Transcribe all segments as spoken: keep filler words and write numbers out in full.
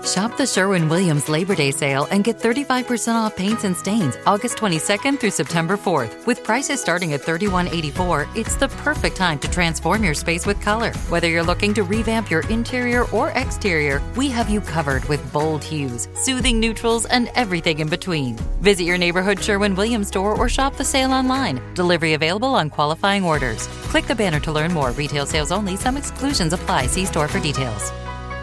Shop the Sherwin-Williams Labor Day sale and get thirty-five percent off paints and stains August twenty-second through September fourth. With prices starting at thirty-one eighty-four, it's the perfect time to transform your space with color. Whether you're looking to revamp your interior or exterior, we have you covered with bold hues, soothing neutrals, and everything in between. Visit your neighborhood Sherwin-Williams store or shop the sale online. Delivery available on qualifying orders. Click the banner to learn more. Retail sales only. Some exclusions apply. See store for details.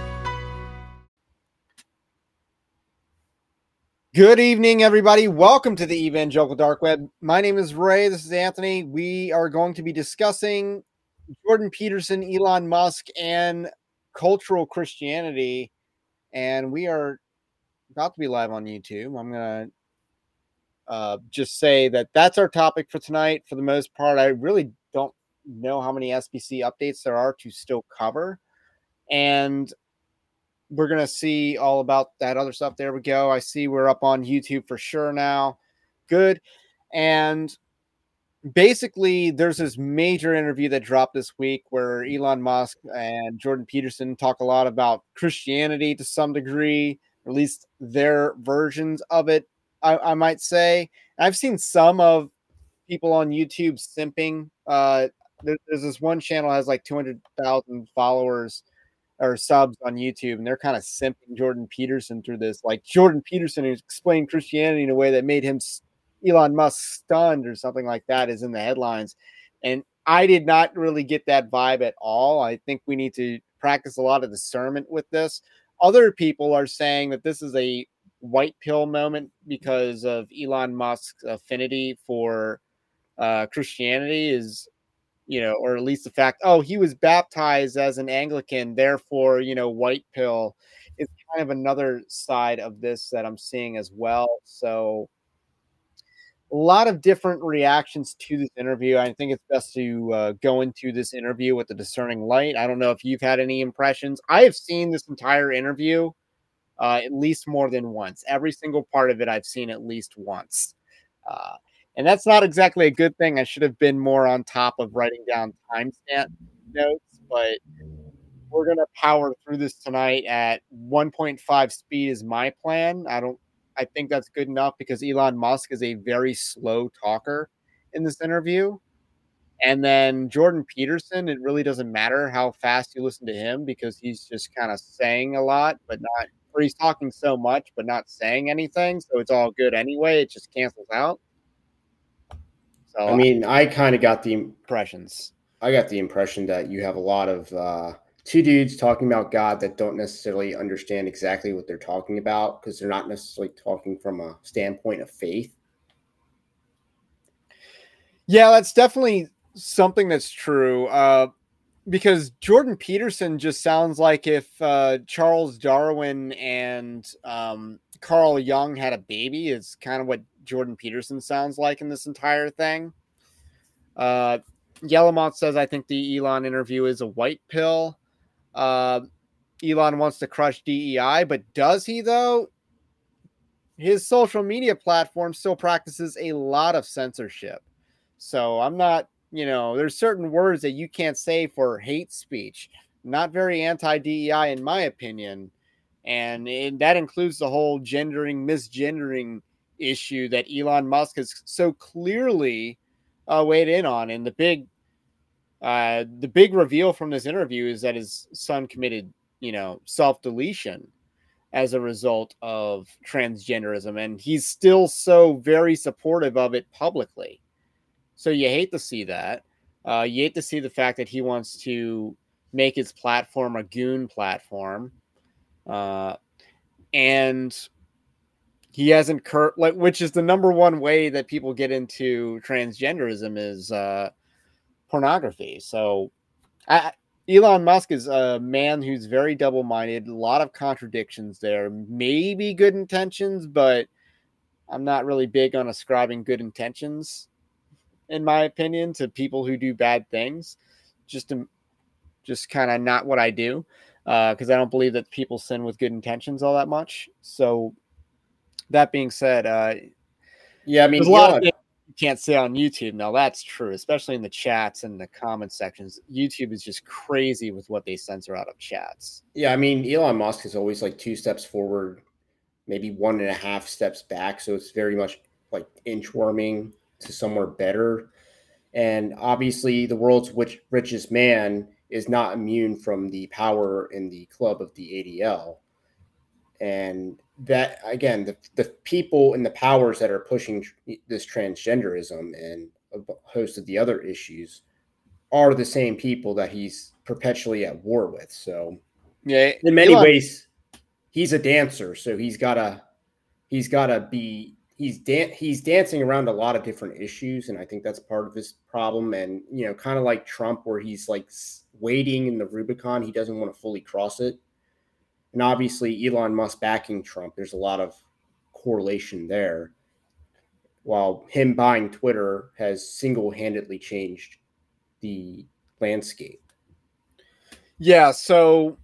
Good evening, everybody. Welcome to the Evangelical Dark Web. My name is Ray. This is Anthony. We are going to be discussing Jordan Peterson, Elon Musk, and cultural Christianity. And we are about to be live on YouTube. I'm going to uh, just say that that's our topic for tonight. For the most part, I really don't know how many S B C updates there are to still cover. And we're going to see all about that other stuff. There we go. I see we're up on YouTube for sure now. Good. And basically, there's this major interview that dropped this week where Elon Musk and Jordan Peterson talk a lot about Christianity to some degree, or at least their versions of it, I, I might say. I've seen some of people on YouTube simping. Uh, there, there's this one channel that has like two hundred thousand followers or subs on YouTube, and they're kind of simping Jordan Peterson through this. Like Jordan Peterson who explained Christianity in a way that made him Elon Musk stunned or something like that is in the headlines. And I did not really get that vibe at all. I think we need to practice a lot of discernment with this. Other people are saying that this is a white pill moment because of Elon Musk's affinity for uh, Christianity is, you know, or at least the fact, oh, he was baptized as an Anglican, therefore, you know, white pill is kind of another side of this that I'm seeing as well. So a lot of different reactions to this interview. I think it's best to uh, go into this interview with a discerning light. I don't know if you've had any impressions. I have seen this entire interview uh, at least more than once. Every single part of it I've seen at least once. Uh, And that's not exactly a good thing. I should have been more on top of writing down timestamp notes, but we're going to power through this tonight at one point five speed is my plan. I don't, I think that's good enough because Elon Musk is a very slow talker in this interview. And then Jordan Peterson, it really doesn't matter how fast you listen to him because he's just kind of saying a lot, but not, or he's talking so much, but not saying anything. So it's all good anyway. It just cancels out. I mean, I kind of got the impressions. I got the impression that you have a lot of uh, two dudes talking about God that don't necessarily understand exactly what they're talking about because they're not necessarily talking from a standpoint of faith. Yeah, that's definitely something that's true. Uh, because Jordan Peterson just sounds like if uh, Charles Darwin and um, Carl Jung had a baby. Is kind of what Jordan Peterson sounds like in this entire thing. Uh, Yellowmont says, I think the Elon interview is a white pill. Uh, Elon wants to crush D E I, but does he though? His social media platform still practices a lot of censorship. So I'm not, you know, there's certain words that you can't say for hate speech. Not very anti-D E I in my opinion. And it, that includes the whole gendering, misgendering issue that Elon Musk has so clearly uh, weighed in on. And the big, uh, the big reveal from this interview is that his son committed, you know, self-deletion as a result of transgenderism. And he's still so very supportive of it publicly. So you hate to see that. Uh, you hate to see the fact that he wants to make his platform a goon platform. Uh, and he hasn't, cur- like, which is the number one way that people get into transgenderism is uh, pornography. So I, Elon Musk is a man who's very double-minded, a lot of contradictions there, maybe good intentions, but I'm not really big on ascribing good intentions, in my opinion, to people who do bad things. Just to, just kind of not what I do, because uh, I don't believe that people sin with good intentions all that much. So that being said, uh, yeah, I mean, there's a lot Elon, of things can't say on YouTube. Now that's true, especially in the chats and the comment sections. YouTube is just crazy with what they censor out of chats. Yeah, I mean, Elon Musk is always like two steps forward, maybe one and a half steps back. So it's very much like inchworming to somewhere better. And obviously, the world's rich, richest man is not immune from the power in the club of the A D L. And that, again, the, the people and the powers that are pushing tr- this transgenderism and a host of the other issues are the same people that he's perpetually at war with. So, yeah, in many Elon- ways, he's a dancer. So he's gotta, he's gotta be, he's dan- he's dancing around a lot of different issues, and I think that's part of this problem. And you know, kind of like Trump, where he's like waiting in the Rubicon, he doesn't want to fully cross it. And obviously, Elon Musk backing Trump, there's a lot of correlation there. While him buying Twitter has single-handedly changed the landscape. Yeah, so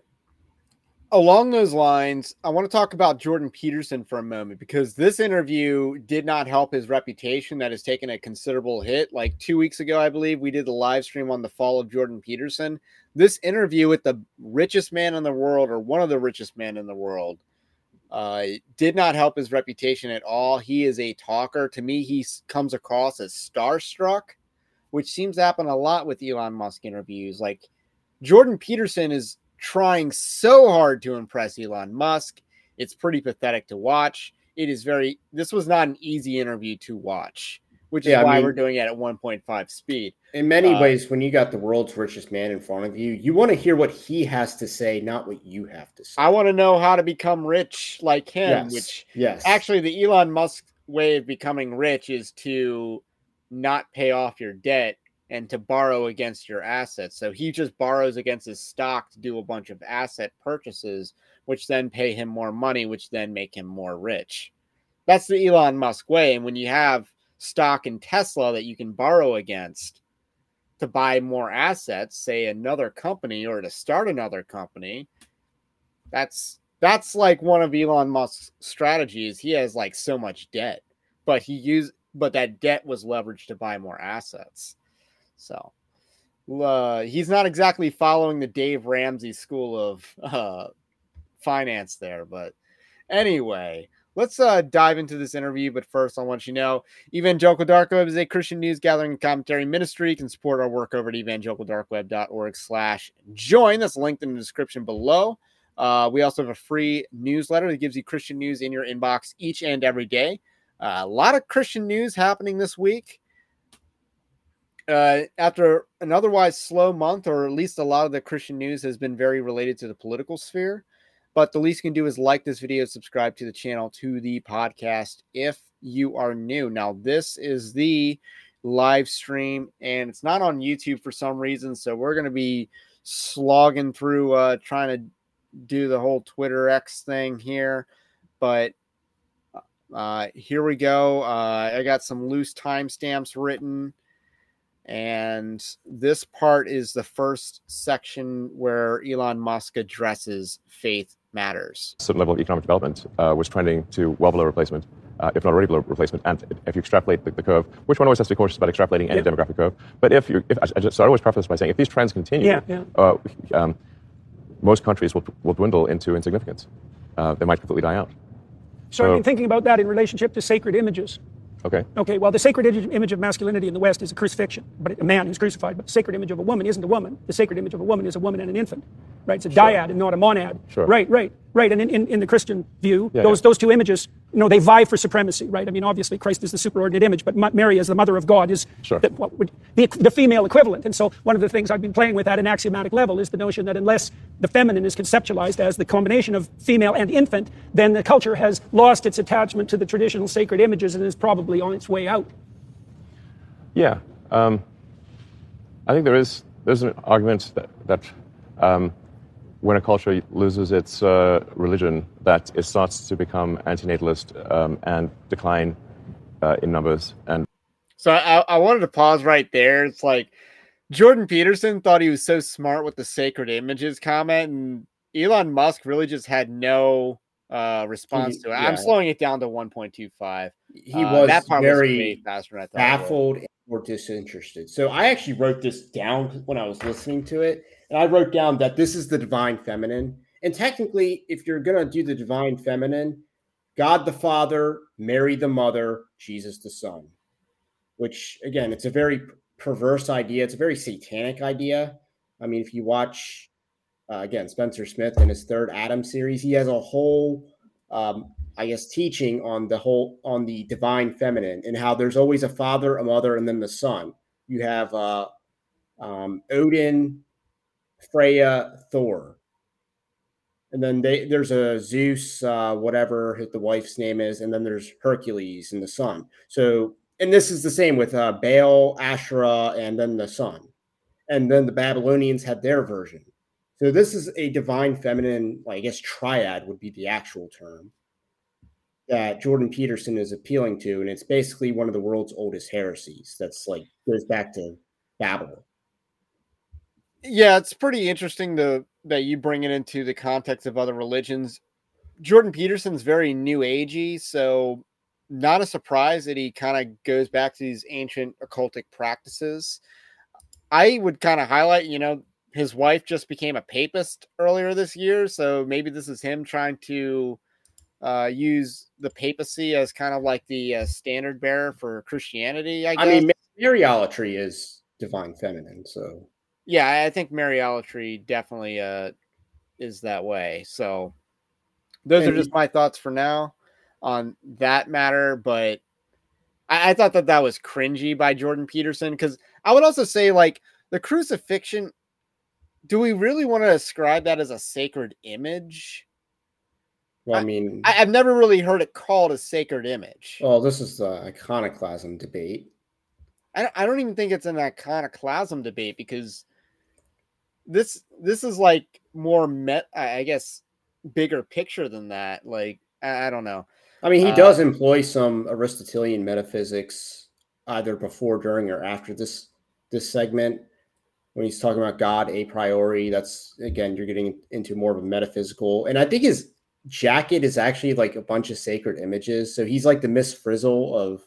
along those lines, I want to talk about Jordan Peterson for a moment, because this interview did not help his reputation that has taken a considerable hit. Like two weeks ago, I believe, we did the live stream on the fall of Jordan Peterson. This interview with the richest man in the world, or one of the richest men in the world, uh, did not help his reputation at all. He is a talker. To me, he comes across as starstruck, which seems to happen a lot with Elon Musk interviews. Like Jordan Peterson is trying so hard to impress Elon Musk. It's pretty pathetic to watch. It is very, this was not an easy interview to watch, which is Yeah, I why mean, we're doing it at one point five speed. In many Uh, ways, when you got the world's richest man in front of you, you want to hear what he has to say, not what you have to say. I want to know how to become rich like him, Yes, which yes. actually the Elon Musk way of becoming rich is to not pay off your debt and to borrow against your assets. So he just borrows against his stock to do a bunch of asset purchases, which then pay him more money, which then make him more rich. That's the Elon Musk way. And when you have stock in Tesla that you can borrow against to buy more assets, say another company, or to start another company, that's that's like one of Elon Musk's strategies. He has like so much debt, but he used but that debt was leveraged to buy more assets. So uh, he's not exactly following the Dave Ramsey school of uh, finance there. But anyway, let's uh, dive into this interview. But first, I want you to know, Evangelical Dark Web is a Christian news gathering and commentary ministry. You can support our work over at evangelicaldarkweb.org slash join. That's linked in the description below. Uh, we also have a free newsletter that gives you Christian news in your inbox each and every day. Uh, a lot of Christian news happening this week. Uh, after an otherwise slow month, or at least a lot of the Christian news has been very related to the political sphere. But the least you can do is like this video, subscribe to the channel, to the podcast if you are new. Now, this is the live stream, and it's not on YouTube for some reason, so we're going to be slogging through uh, trying to do the whole Twitter X thing here. But uh, here we go. Uh, I got some loose timestamps written. And this part is the first section where Elon Musk addresses faith matters. A certain level of economic development uh, was trending to well below replacement, uh, if not already below replacement. And if you extrapolate the, the curve, which one always has to be cautious about extrapolating any yeah. demographic curve. But if you, if I, just, so I always preface by saying, if these trends continue, yeah, yeah. Uh, um, most countries will will dwindle into insignificance. Uh, they might completely die out. So, so I've been thinking about that in relationship to sacred images. Okay. Okay, well, the sacred image of masculinity in the West is a crucifixion, but a man who's crucified. But the sacred image of a woman isn't a woman. The sacred image of a woman is a woman and an infant, right? It's a sure. dyad and not a monad. Sure. Right, right, right. And in, in, in the Christian view, yeah, those yeah. those two images, you know, they vie for supremacy, right? I mean, obviously, Christ is the superordinate image, but Mary as the mother of God is sure. the, what would be the female equivalent. And so one of the things I've been playing with at an axiomatic level is the notion that unless the feminine is conceptualized as the combination of female and infant, then the culture has lost its attachment to the traditional sacred images and is probably on its way out. Yeah, um, I think there is there's an argument that that um, when a culture loses its uh, religion, that it starts to become antinatalist um, and decline uh, in numbers. And so I, I wanted to pause right there. It's like Jordan Peterson thought he was so smart with the sacred images comment, and Elon Musk really just had no uh, response to it. Yeah. I'm slowing it down to one point two five. he uh, was that part very was faster than I thought baffled or disinterested. So I actually wrote this down when I was listening to it, and I wrote down that this is the divine feminine. And technically, if you're going to do the divine feminine, God the Father, Mary the Mother, Jesus the Son, which, again, it's a very perverse idea. It's a very satanic idea. I mean, if you watch, uh, again, Spencer Smith in his third Adam series, he has a whole, um, I guess, teaching on the whole, on the divine feminine and how there's always a father, a mother, and then the son. You have uh, um, Odin, Freya, Thor. And then they, there's a Zeus, uh, whatever the wife's name is, and then there's Hercules and the son. So, and this is the same with uh, Baal, Asherah, and then the sun. And then the Babylonians had their version. So this is a divine feminine, well, I guess triad would be the actual term that Jordan Peterson is appealing to. And it's basically one of the world's oldest heresies that's like goes back to Babel. Yeah, it's pretty interesting to, that you bring it into the context of other religions. Jordan Peterson's very new agey, so not a surprise that he kind of goes back to these ancient occultic practices. I would kind of highlight, you know, his wife just became a papist earlier this year, so maybe this is him trying to uh, use the papacy as kind of like the uh, standard bearer for Christianity, I guess. I mean, Mariolatry is divine feminine, so... Yeah, I think Mariolatry definitely uh, is that way. So those and are just my thoughts for now on that matter. But I, I thought that that was cringy by Jordan Peterson, because I would also say, like, the crucifixion, do we really want to ascribe that as a sacred image? Well, I mean, I, I've never really heard it called a sacred image. Well, this is the iconoclasm debate. I, I don't even think it's an iconoclasm debate, because This this is like more met, I guess, bigger picture than that. Like, I, I don't know. I mean, he uh, does employ some Aristotelian metaphysics either before, during, or after this this segment when he's talking about God a priori. That's, again, you're getting into more of a metaphysical. And I think his jacket is actually like a bunch of sacred images. So he's like the Miss Frizzle of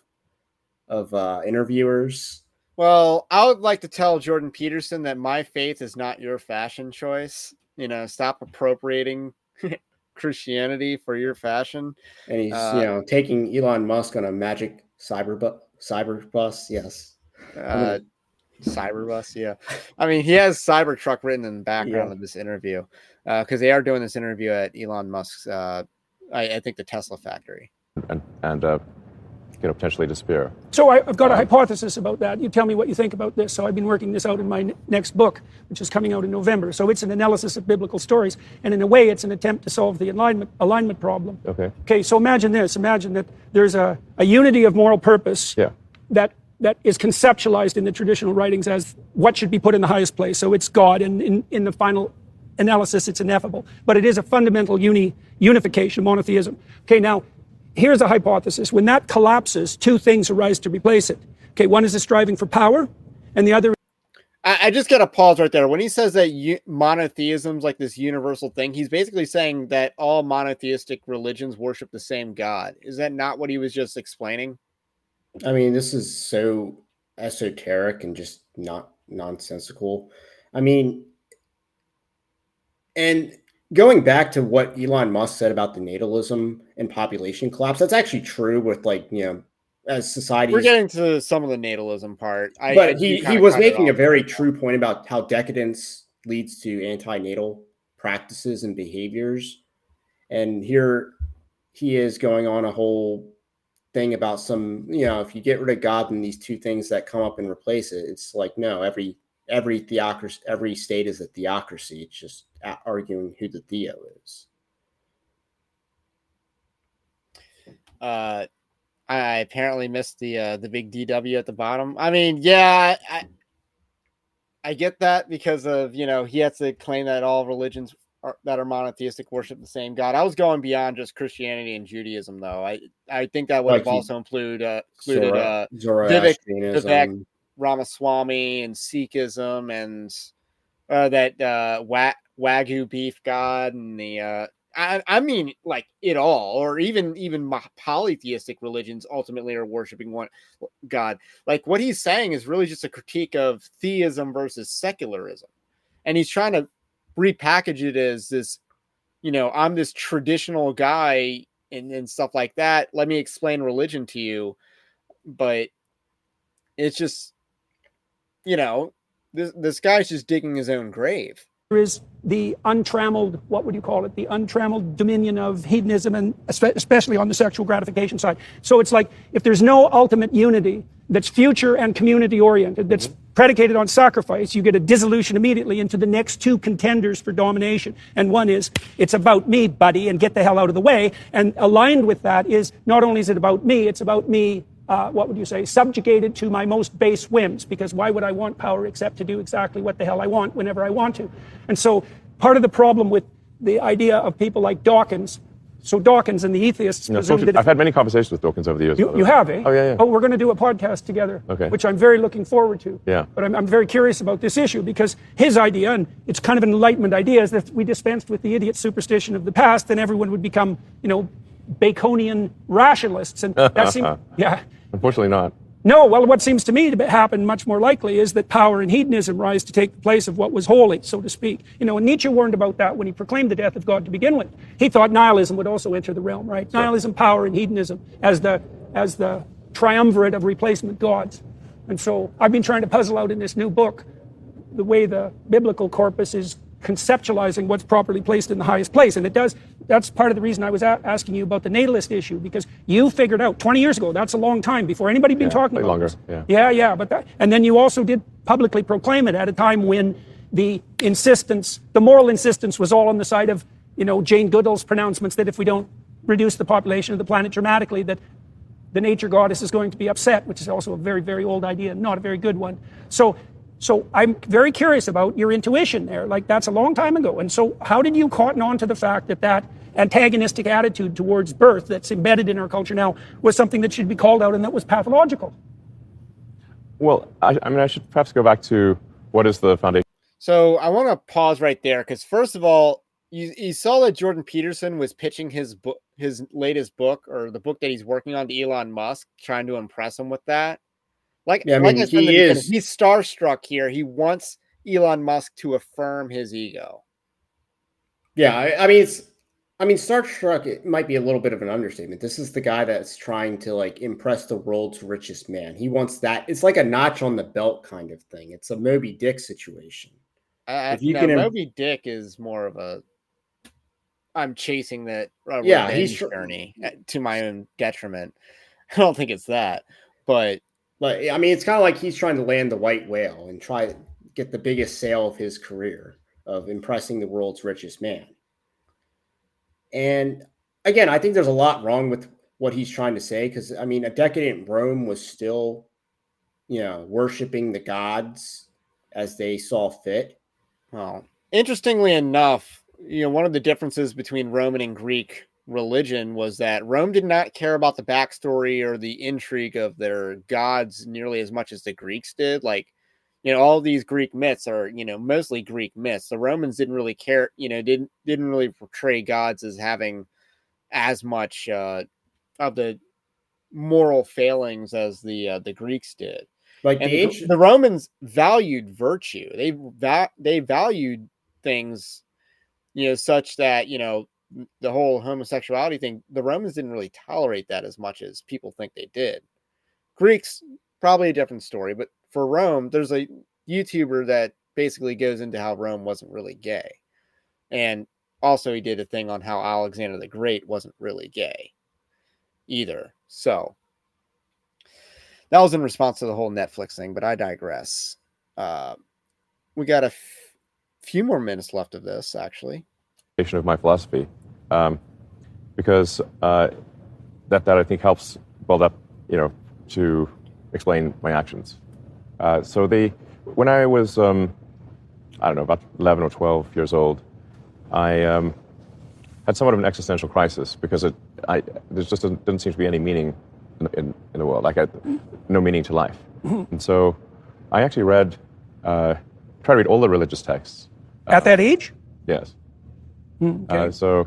of uh, interviewers. Well, I would like to tell Jordan Peterson that my faith is not your fashion choice. You know, stop appropriating Christianity for your fashion. And he's, uh, you know, taking Elon Musk on a magic cyber, bu- cyber bus. Yes. Uh, cyber bus. Yeah. I mean, he has Cybertruck written in the background yeah. of this interview, because uh, they are doing this interview at Elon Musk's, uh, I, I think, the Tesla factory. And, and uh, you know, potentially disappear. So I, I've got a hypothesis about that. You tell me what you think about this. So I've been working this out in my n- next book, which is coming out in November. So it's an analysis of biblical stories, and in a way, it's an attempt to solve the alignment alignment problem. Okay. Okay. So imagine this. Imagine that there's a, a unity of moral purpose. Yeah. That that is conceptualized in the traditional writings as what should be put in the highest place. So it's God, and in, in the final analysis, it's ineffable. But it is a fundamental uni unification, monotheism. Okay. Now, here's a hypothesis. When that collapses, two things arise to replace it. Okay, one is a striving for power, and the other... I, I just got to pause right there. When he says that u- monotheism is like this universal thing, he's basically saying that all monotheistic religions worship the same God. Is that not what he was just explaining? I mean, this is so esoteric and just not nonsensical. I mean, and... going back to what Elon Musk said about the natalism and population collapse, that's actually true with, like, you know, as society. We're getting to some of the natalism part. I, but I he, he was making a very true point about how decadence leads to antinatal practices and behaviors. And here he is going on a whole thing about some, you know, if you get rid of God and these two things that come up and replace it, it's like, no, every every theocracy, every state is a theocracy. It's just arguing who the theo is. Uh, I apparently missed the uh, the big D W at the bottom. I mean, yeah, I I get that because of, you know, he has to claim that all religions are, that are monotheistic worship the same God. I was going beyond just Christianity and Judaism, though. I I think that would like have also include, uh, included Zora, uh, Zoroastrianism, Vivek Ramaswamy, and Sikhism, and uh, that uh, Wa- Wagyu beef god, and the uh, I, I mean, like it all, or even even polytheistic religions ultimately are worshiping one God. Like what he's saying is really just a critique of theism versus secularism, and he's trying to repackage it as this, you know, I'm this traditional guy and, and stuff like that. Let me explain religion to you, but it's just, you know, this this guy's just digging his own grave. There is the untrammeled, what would you call it, the untrammeled dominion of hedonism, and especially on the sexual gratification side. So it's like if there's no ultimate unity that's future and community oriented, that's predicated on sacrifice, you get a dissolution immediately into the next two contenders for domination. And one is, it's about me, buddy, and get the hell out of the way. And aligned with that is, not only is it about me, it's about me, Uh, what would you say, subjugated to my most base whims, because why would I want power except to do exactly what the hell I want whenever I want to? And so part of the problem with the idea of people like Dawkins, so Dawkins and the atheists no, presume that... I've had many conversations with Dawkins over the years. You, you have, eh? Oh, yeah, yeah. Oh, we're going to do a podcast together, okay. which I'm very looking forward to. Yeah. But I'm, I'm very curious about this issue, because his idea, and it's kind of an Enlightenment idea, is that if we dispensed with the idiot superstition of the past, then everyone would become, you know, Baconian rationalists. And that seems... Yeah. Unfortunately not. No, well, what seems to me to happen much more likely is that power and hedonism rise to take the place of what was holy, so to speak. You know, and Nietzsche warned about that when he proclaimed the death of God to begin with. He thought nihilism would also enter the realm, right? Sure. Nihilism, power, and hedonism as the as the triumvirate of replacement gods. And so I've been trying to puzzle out in this new book the way the biblical corpus is conceptualizing what's properly placed in the highest place. And it does, that's part of the reason I was a- asking you about the natalist issue, because you figured out twenty years ago, that's a long time before anybody been yeah, talking about longer, this. Yeah, yeah, yeah. But that, and then you also did publicly proclaim it at a time when the insistence, the moral insistence was all on the side of, you know, Jane Goodall's pronouncements that if we don't reduce the population of the planet dramatically, that the nature goddess is going to be upset, which is also a very, very old idea, not a very good one. So, So I'm very curious about your intuition there. Like, that's a long time ago. And so how did you cotton on to the fact that that antagonistic attitude towards birth that's embedded in our culture now was something that should be called out and that was pathological? Well, I, I mean, I should perhaps go back to what is the foundation. So I want to pause right there, because first of all, you, you saw that Jordan Peterson was pitching his book, his latest book, or the book that he's working on, to Elon Musk, trying to impress him with that. Like, yeah, I mean, like I he is. He's starstruck here. He wants Elon Musk to affirm his ego. Yeah, I, I mean, it's. I mean, starstruck. It might be a little bit of an understatement. This is the guy that's trying to like impress the world's richest man. He wants that. It's like a notch on the belt kind of thing. It's a Moby Dick situation. Uh, if you no, can, Moby Dick is more of a. I'm chasing that. Uh, yeah, he's tr- journey to my own detriment. I don't think it's that, but. But I mean, it's kind of like he's trying to land the white whale and try to get the biggest sale of his career of impressing the world's richest man. And again, I think there's a lot wrong with what he's trying to say, because I mean, a decadent Rome was still, you know, worshiping the gods as they saw fit. Well, interestingly enough, you know, one of the differences between Roman and Greek religion was that Rome did not care about the backstory or the intrigue of their gods nearly as much as the Greeks did. Like, you know, all these Greek myths are, you know, mostly Greek myths. The Romans didn't really care, you know, didn't didn't really portray gods as having as much uh, of the moral failings as the uh, the Greeks did. Like and the, the, ancient- the Romans valued virtue. They va- they valued things, you know, such that, you know, the whole homosexuality thing, the Romans didn't really tolerate that as much as people think they did. Greeks, probably a different story, but for Rome, there's a YouTuber that basically goes into how Rome wasn't really gay. And also he did a thing on how Alexander the Great wasn't really gay either. So that was in response to the whole Netflix thing, but I digress. Uh, we got a f- few more minutes left of this, actually. Of my philosophy, um, because uh, that that I think helps build up, you know, to explain my actions. Uh, so they, when I was, um, I don't know, about eleven or twelve years old, I um, had somewhat of an existential crisis, because it, I, there just doesn't, doesn't seem to be any meaning in, in, in the world, like I, no meaning to life. And so I actually read, uh, tried to read all the religious texts. At uh, that age? Yes. Okay. Uh, so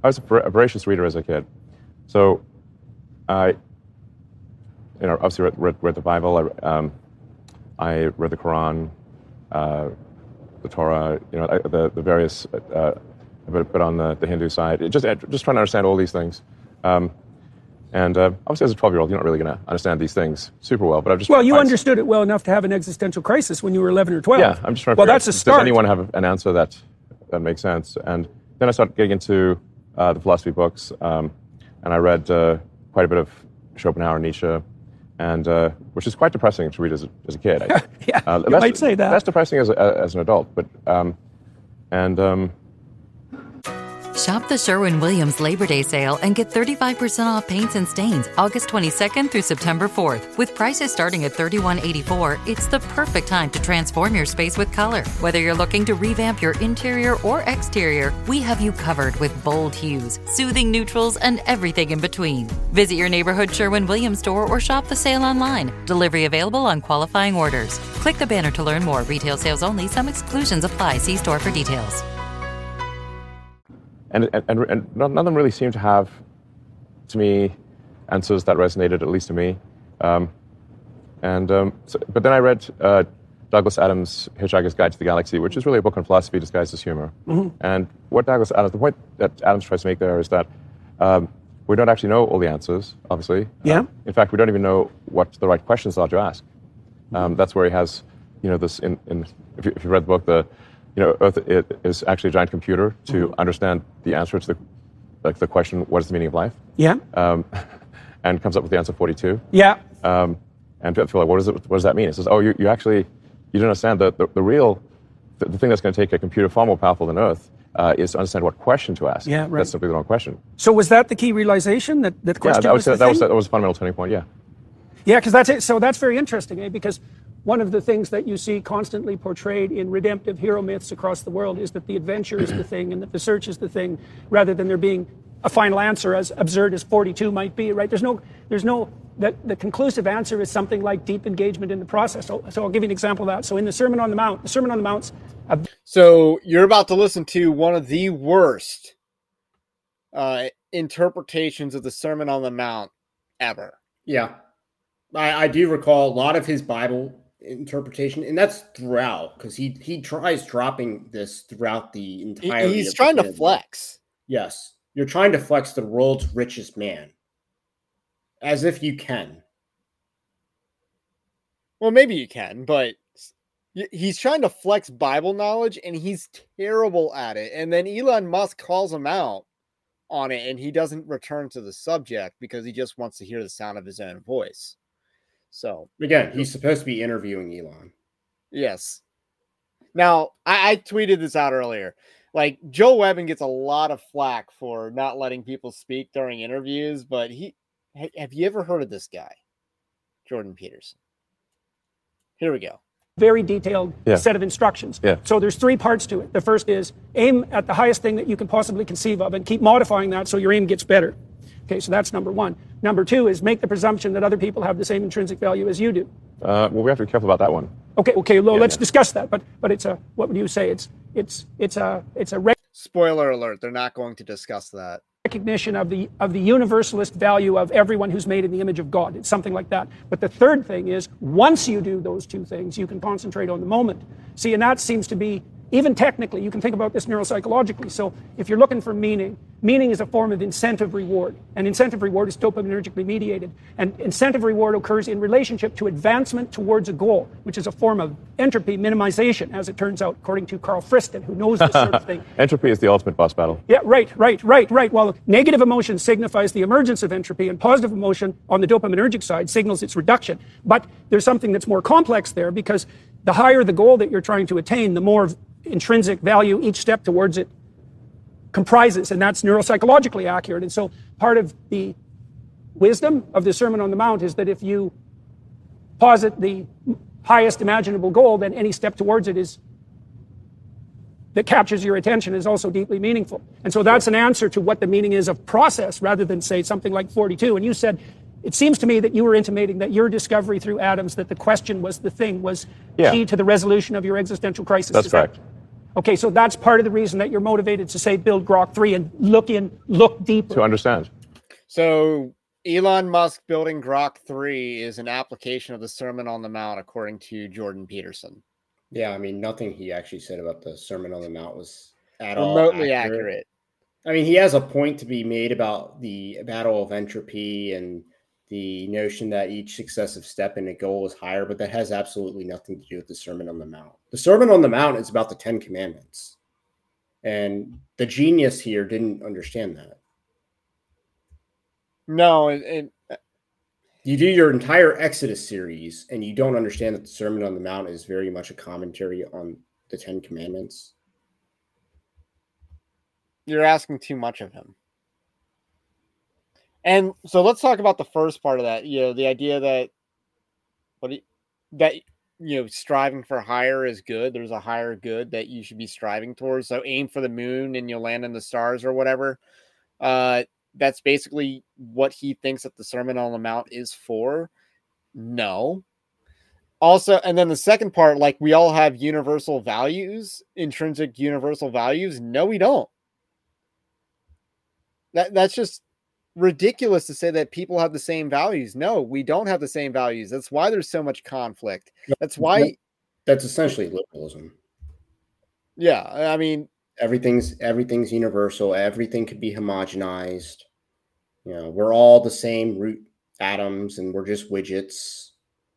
I was a, vor- a voracious reader as a kid. So I, you know, obviously read, read, read the Bible. I, um, I read the Quran, uh, the Torah, you know, the, the various, uh, a bit, bit on the, the Hindu side. It just, just trying to understand all these things. Um, and uh, obviously as a twelve-year-old, you're not really going to understand these things super well, but I've just... Well, you understood it well enough to have an existential crisis when you were eleven or twelve. Yeah, I'm just trying to Well, figure that's out, a start. Does anyone have an answer that, that makes sense? And then I started getting into uh, the philosophy books, um, and I read uh, quite a bit of Schopenhauer and Nietzsche, and uh, which is quite depressing to read as a, as a kid. I, yeah, uh, you might say that. That's depressing as, a, as an adult, but... Um, and... Um, Shop the Sherwin-Williams Labor Day sale and get thirty-five percent off paints and stains August twenty-second through September fourth. With prices starting at thirty-one eighty-four, it's the perfect time to transform your space with color. Whether you're looking to revamp your interior or exterior, we have you covered with bold hues, soothing neutrals, and everything in between. Visit your neighborhood Sherwin-Williams store or shop the sale online. Delivery available on qualifying orders. Click the banner to learn more. Retail sales only. Some exclusions apply. See store for details. And, and, and none of them really seem to have, to me, answers that resonated, at least to me. Um, and um, so, but then I read uh, Douglas Adams' Hitchhiker's Guide to the Galaxy, which is really a book on philosophy disguised as humor. Mm-hmm. And what Douglas Adams, the point that Adams tries to make there is that um, we don't actually know all the answers, obviously. Yeah. Uh, in fact, we don't even know what the right questions are to ask. Um, that's where he has, you know, this. In, in if, you, if you read the book, the You know, Earth is actually a giant computer to mm-hmm. understand the answer to the, like the question, what is the meaning of life? Yeah. Um, and comes up with the answer forty-two. Yeah. Um, and people feel like, what, is it, what does that mean? It says, oh, you, you actually, you don't understand the, the, the real, the, the thing that's going to take a computer far more powerful than Earth uh, is to understand what question to ask. Yeah, right. That's simply the wrong question. So was that the key realization, that, that the question yeah, that was, was the that thing? was that was a fundamental turning point, yeah. Yeah, because that's it. So that's very interesting, eh? Because one of the things that you see constantly portrayed in redemptive hero myths across the world is that the adventure is the thing and that the search is the thing, rather than there being a final answer, as absurd as forty-two might be, right? There's no, there's no, that the conclusive answer is something like deep engagement in the process. So, so I'll give you an example of that. So in the Sermon on the Mount, the Sermon on the Mount's... A... So you're about to listen to one of the worst uh, interpretations of the Sermon on the Mount ever. Yeah. I, I do recall a lot of his Bible interpretation, and that's throughout, because he he tries dropping this throughout the entire. He's trying to flex. Yes, you're trying to flex the world's richest man, as if you can. Well, maybe you can, but he's trying to flex Bible knowledge, and he's terrible at it. And then Elon Musk calls him out on it, and he doesn't return to the subject because he just wants to hear the sound of his own voice. So again, he's supposed to be interviewing Elon. Yes. Now, I, I tweeted this out earlier. Like, Joe Webbin gets a lot of flack for not letting people speak during interviews, but he have you ever heard of this guy, Jordan Peterson? Here we go. Very detailed yeah. set of instructions. Yeah. So there's three parts to it. The first is aim at the highest thing that you can possibly conceive of and keep modifying that so your aim gets better. Okay, so that's number one. Number two is make the presumption that other people have the same intrinsic value as you do. Uh, well, we have to be careful about that one. Okay, okay, well, yeah, let's yeah. discuss that. But but it's a, what would you say? It's it's it's a it's a rec- spoiler alert. They're not going to discuss that. Recognition of the of the universalist value of everyone who's made in the image of God. It's something like that. But the third thing is, once you do those two things, you can concentrate on the moment. See, and that seems to be, even technically, you can think about this neuropsychologically. So if you're looking for meaning, meaning is a form of incentive reward. And incentive reward is dopaminergically mediated. And incentive reward occurs in relationship to advancement towards a goal, which is a form of entropy minimization, as it turns out, according to Carl Friston, who knows this sort of thing. Entropy is the ultimate boss battle. Yeah, right, right, right, right. Well, negative emotion signifies the emergence of entropy, and positive emotion on the dopaminergic side signals its reduction. But there's something that's more complex there, because the higher the goal that you're trying to attain, the more intrinsic value each step towards it comprises, and that's neuropsychologically accurate. And so part of the wisdom of the Sermon on the Mount is that if you posit the highest imaginable goal, then any step towards it is that captures your attention is also deeply meaningful. And so that's an answer to what the meaning is of process, rather than, say, something like forty-two. And you said, it seems to me that you were intimating that your discovery through Adams that the question was the thing was yeah. key to the resolution of your existential crisis. That's is correct. That, Okay, so that's part of the reason that you're motivated to say build Grok three and look in, look deeper. To understand. So Elon Musk building Grok three is an application of the Sermon on the Mount, according to Jordan Peterson. Yeah, I mean, nothing he actually said about the Sermon on the Mount was at remotely all accurate. accurate. I mean, he has a point to be made about the battle of entropy and the notion that each successive step in a goal is higher, but that has absolutely nothing to do with the Sermon on the Mount. The Sermon on the Mount is about the Ten Commandments. And the genius here didn't understand that. No, it, it, you do your entire Exodus series and you don't understand that the Sermon on the Mount is very much a commentary on the Ten Commandments. You're asking too much of him. And so let's talk about the first part of that. You know, the idea that what that you know, striving for higher is good. There's a higher good that you should be striving towards. So aim for the moon and you'll land in the stars or whatever. Uh, that's basically what he thinks that the Sermon on the Mount is for. No. Also, and then the second part, like we all have universal values, intrinsic universal values. No, we don't. That that's just ridiculous to say that people have the same values. No, we don't have the same values. That's why there's so much conflict. That's why that's essentially liberalism. Yeah, I mean, everything's everything's universal. Everything could be homogenized. You know, we're all the same root atoms and we're just widgets.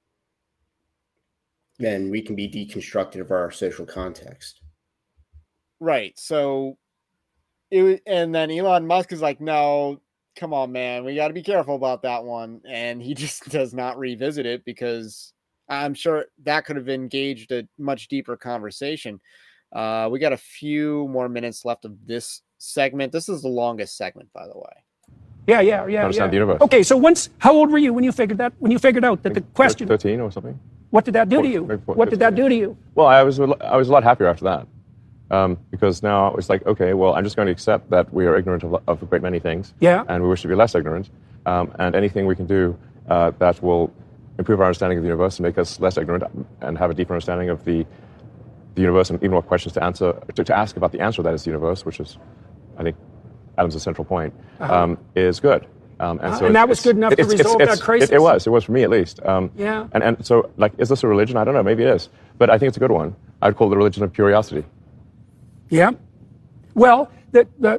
Then we can be deconstructed of our social context. Right. So it and then Elon Musk is like, no, come on, man, we got to be careful about that one. And he just does not revisit it because I'm sure that could have engaged a much deeper conversation. Uh, we got a few more minutes left of this segment. This is the longest segment, by the way. Yeah, yeah, yeah. Understand yeah. the universe. Okay, so once, how old were you when you figured that? When you figured out that the question, thirteen or something. What did that do to you? What did that do to you? Well, I was I was a lot happier after that, um, because now it's like, okay, well, I'm just going to accept that we are ignorant of, of a great many things, yeah, and we wish to be less ignorant, um, and anything we can do uh, that will improve our understanding of the universe and make us less ignorant and have a deeper understanding of the the universe and even more questions to answer to, to ask about the answer that is the universe, which is, I think, Adam's central point, uh-huh. um, is good. Um, and, so uh, and that was good enough to resolve that crisis. It, it was. It was for me, at least. Um, yeah. And and so, like, is this a religion? I don't know. Maybe it is. But I think it's a good one. I'd call it the religion of curiosity. Yeah. Well, the the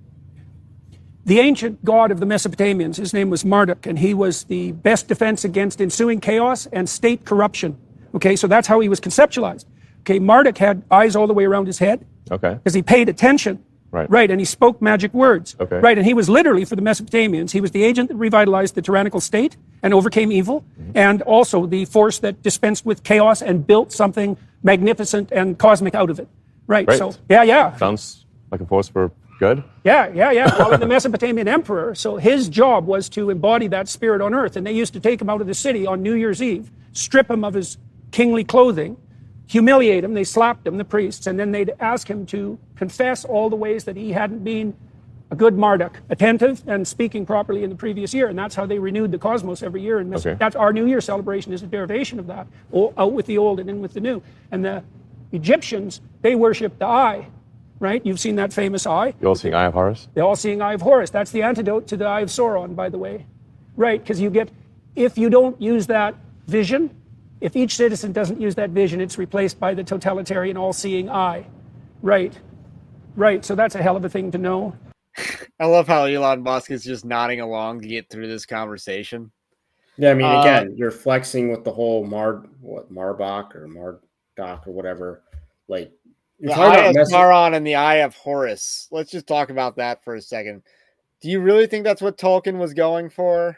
the ancient god of the Mesopotamians, his name was Marduk, and he was the best defense against ensuing chaos and state corruption. Okay, so that's how he was conceptualized. Okay, Marduk had eyes all the way around his head. Okay. Because he paid attention. Right. Right, and he spoke magic words. Okay. Right, and he was literally, for the Mesopotamians, he was the agent that revitalized the tyrannical state and overcame evil, mm-hmm. and also the force that dispensed with chaos and built something magnificent and cosmic out of it. Right, Great. so, yeah, yeah. Sounds like a force for good. Yeah, yeah, yeah. Well, the Mesopotamian emperor, so his job was to embody that spirit on earth, and they used to take him out of the city on New Year's Eve, strip him of his kingly clothing, humiliate him, they slapped him, the priests, and then they'd ask him to confess all the ways that he hadn't been a good Marduk, attentive and speaking properly in the previous year, and that's how they renewed the cosmos every year. And okay. That's our New Year celebration is a derivation of that, out with the old and in with the new. And the Egyptians, they worship the eye, right? You've seen that famous eye. The all-seeing eye of Horus? The all-seeing eye of Horus. That's the antidote to the eye of Sauron, by the way. Right, because you get, if you don't use that vision, if each citizen doesn't use that vision, it's replaced by the totalitarian all-seeing eye. Right. Right. So that's a hell of a thing to know. I love how Elon Musk is just nodding along to get through this conversation. Yeah, I mean, uh, again, you're flexing with the whole Mar, what, Marbach or Marduk or whatever. Like, the eye of Sauron and the eye of Horus. Let's just talk about that for a second. Do you really think that's what Tolkien was going for?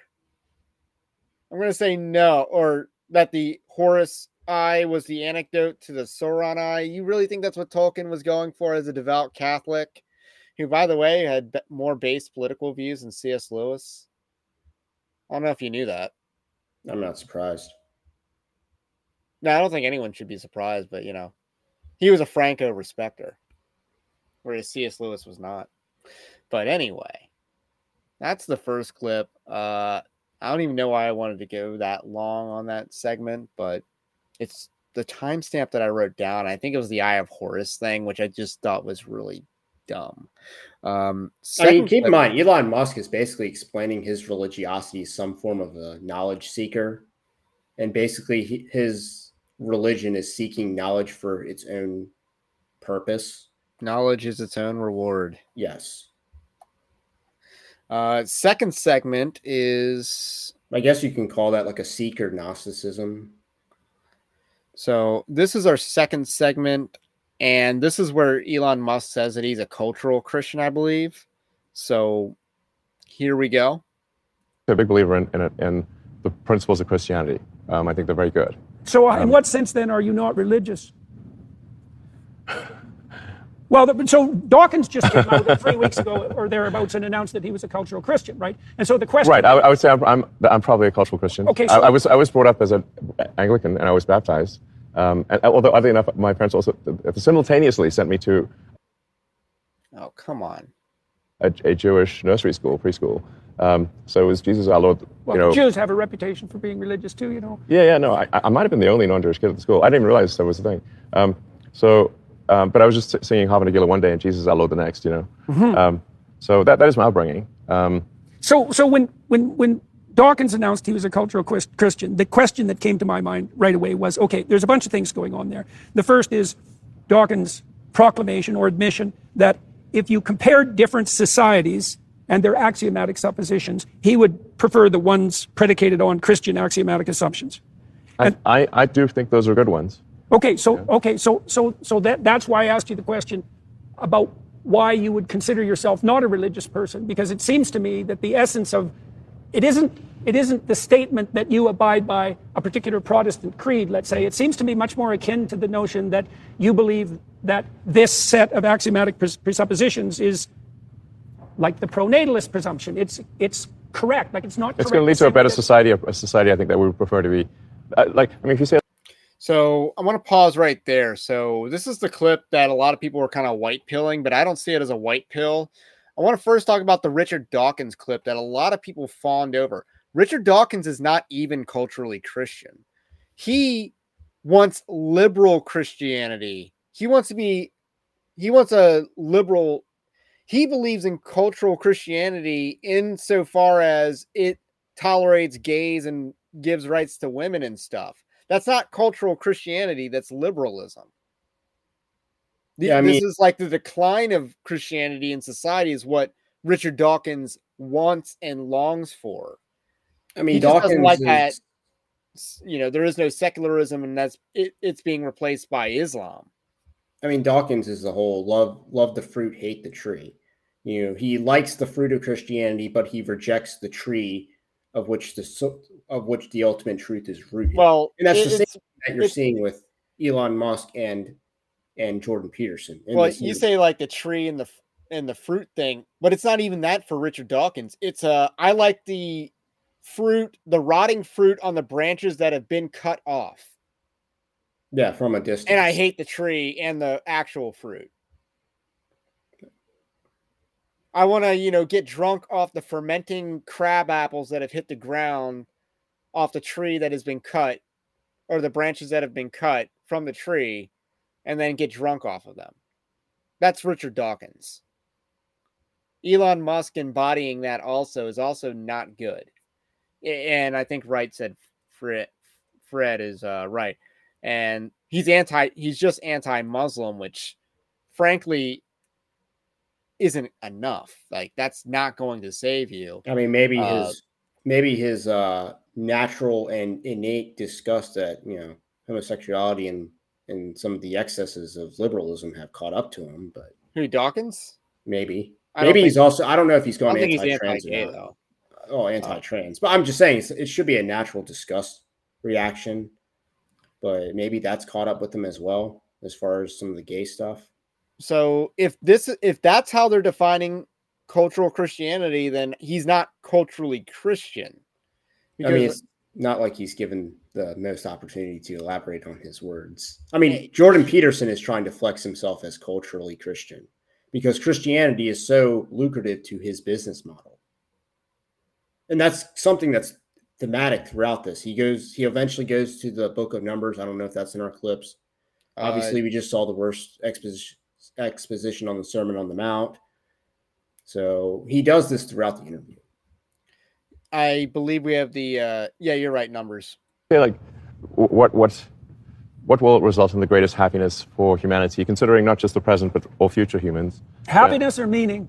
I'm going to say no, or that the Horus eye was the anecdote to the Sauron eye. You really think that's what Tolkien was going for as a devout Catholic, who, by the way, had more base political views than C S Lewis? I don't know if you knew that. I'm not surprised. No, I don't think anyone should be surprised, but, you know, he was a Franco respecter, whereas C S Lewis was not. But anyway, that's the first clip. Uh, I don't even know why I wanted to go that long on that segment, but it's the timestamp that I wrote down. I think it was the Eye of Horus thing, which I just thought was really dumb. Um, I mean, keep in mind, Elon Musk is basically explaining his religiosity as some form of a knowledge seeker. And basically he, his religion is seeking knowledge for its own purpose. Knowledge is its own reward. Yes. Uh, second segment is... I guess you can call that like a seeker Gnosticism. So this is our second segment. And this is where Elon Musk says that he's a cultural Christian, I believe. So here we go. I'm a big believer in, in, in the principles of Christianity. Um, I think they're very good. So uh, um, in what sense, then, are you not religious? Well, the, so Dawkins just came out three weeks ago or thereabouts and announced that he was a cultural Christian, right? And so the question... Right, I, I would say I'm, I'm, I'm probably a cultural Christian. Okay, so... I, I, was, I was brought up as an Anglican, and I was baptized. Um, and although, oddly enough, my parents also simultaneously sent me to oh come on a, a Jewish nursery school, preschool. Um, so it was Jesus our Lord. Well, you know, the Jews have a reputation for being religious too, you know. Yeah, yeah, no, I, I might have been the only non-Jewish kid at the school. I didn't even realize that was the thing. Um, so, um, but I was just singing Harvard Nagila one day and Jesus our Lord the next, you know. Mm-hmm. Um, so that that is my upbringing. Um, so, so when when when. Dawkins announced he was a cultural Christian. The question that came to my mind right away was, okay, there's a bunch of things going on there. The first is Dawkins' proclamation or admission that if you compared different societies and their axiomatic suppositions, he would prefer the ones predicated on Christian axiomatic assumptions. And, I, I, I do think those are good ones. Okay, so yeah. okay, so so so that that's why I asked you the question about why you would consider yourself not a religious person, because it seems to me that the essence of It isn't, it isn't the statement that you abide by a particular Protestant creed, let's say. It seems to me much more akin to the notion that you believe that this set of axiomatic pres- presuppositions is like the pronatalist presumption. It's it's correct, like it's not correct. It's going to lead to a better society, a society I think that we would prefer to be. Uh, like, I mean, if you say... So I want to pause right there. So this is the clip that a lot of people are kind of white pilling, but I don't see it as a white pill. I want to first talk about the Richard Dawkins clip that a lot of people fawned over. Richard Dawkins is not even culturally Christian. He wants liberal Christianity. He wants to be, he wants a liberal, he believes in cultural Christianity insofar as it tolerates gays and gives rights to women and stuff. That's not cultural Christianity, that's liberalism. Yeah, I mean, this is like the decline of Christianity in society is what Richard Dawkins wants and longs for. I mean, he Dawkins doesn't like is... that. You know, there is no secularism, and that's it, it's being replaced by Islam. I mean, Dawkins is the whole love love the fruit, hate the tree. You know, he likes the fruit of Christianity, but he rejects the tree of which the of which the ultimate truth is rooted. Well, and that's it, the same thing that you're seeing with Elon Musk and. and Jordan Peterson. Well, you say like the tree and the and the fruit thing, but it's not even that for Richard Dawkins. It's uh I like the fruit, the rotting fruit on the branches that have been cut off. Yeah, from a distance. And I hate the tree and the actual fruit. I want to, you know, get drunk off the fermenting crab apples that have hit the ground off the tree that has been cut, or the branches that have been cut from the tree, and then get drunk off of them. That's Richard Dawkins. Elon Musk embodying that also is also not good. And I think Wright said Fred, Fred is uh, right. And he's anti, he's just anti-Muslim, which frankly isn't enough. Like, that's not going to save you. I mean, maybe uh, his, maybe his uh, natural and innate disgust at, you know, homosexuality and and some of the excesses of liberalism have caught up to him, but who, Dawkins? Maybe, I maybe he's also, I don't know if he's going anti-trans anti-gay though. Oh, anti-trans, but I'm just saying it should be a natural disgust reaction, but maybe that's caught up with him as well, as far as some of the gay stuff. So if this, if that's how they're defining cultural Christianity, then he's not culturally Christian. I mean, it's not like he's given the most opportunity to elaborate on his words. I mean, Jordan Peterson is trying to flex himself as culturally Christian because Christianity is so lucrative to his business model. And that's something that's thematic throughout this. He goes, he eventually goes to the book of Numbers. I don't know if that's in our clips. Obviously, uh, we just saw the worst exposition exposition on the Sermon on the Mount. So he does this throughout the interview. I believe we have the, uh, yeah, you're right, Numbers. Yeah, like what, what, what will result in the greatest happiness for humanity, considering not just the present, but all future humans? Happiness uh, or meaning?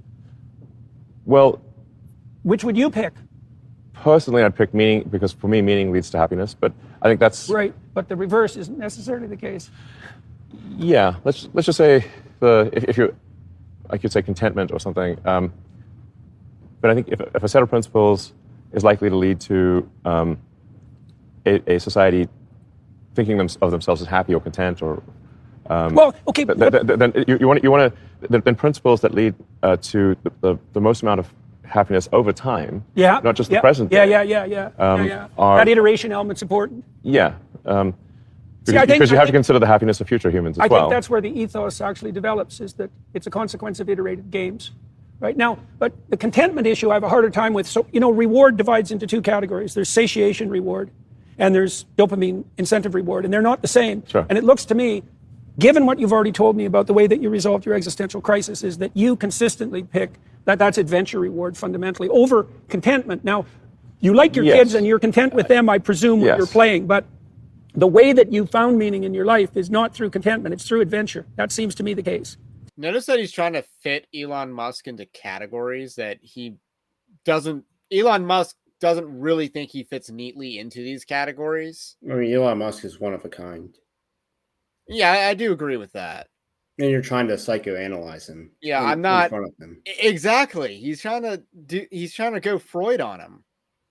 Well, which would you pick? Personally, I'd pick meaning, because for me, meaning leads to happiness. But I think that's right. But the reverse isn't necessarily the case. Yeah, let's let's just say the if, if you, I could say contentment or something. Um, but I think if if a set of principles is likely to lead to um, a, a society thinking them, of themselves as happy or content, or um, well, okay, th- th- th- then you, you want you want to then principles that lead uh, to the, the the most amount of happiness over time, yeah, not just yeah, the present. Yeah, day. yeah, yeah, yeah, um, yeah, yeah. Are, that iteration element's important. Yeah, um, See, because, I think, because you I have think, to consider the happiness of future humans as I well. I think that's where the ethos actually develops, is that it's a consequence of iterated games. Right now, but the contentment issue I have a harder time with. So, you know, reward divides into two categories. There's satiation reward, and there's dopamine incentive reward, and they're not the same. Sure. And it looks to me, given what you've already told me about the way that you resolved your existential crisis, is that you consistently pick that that's adventure reward fundamentally over contentment. Now, you like your yes. kids and you're content with them, I presume, when yes. you're playing, but the way that you found meaning in your life is not through contentment, it's through adventure. That seems to me the case. Notice that he's trying to fit Elon Musk into categories that he doesn't, Elon Musk doesn't really think he fits neatly into these categories. I mean, Elon Musk is one of a kind. Yeah, I, I do agree with that. And you're trying to psychoanalyze him. Yeah, in, I'm not in front of him. Exactly. He's trying to do. He's trying to go Freud on him.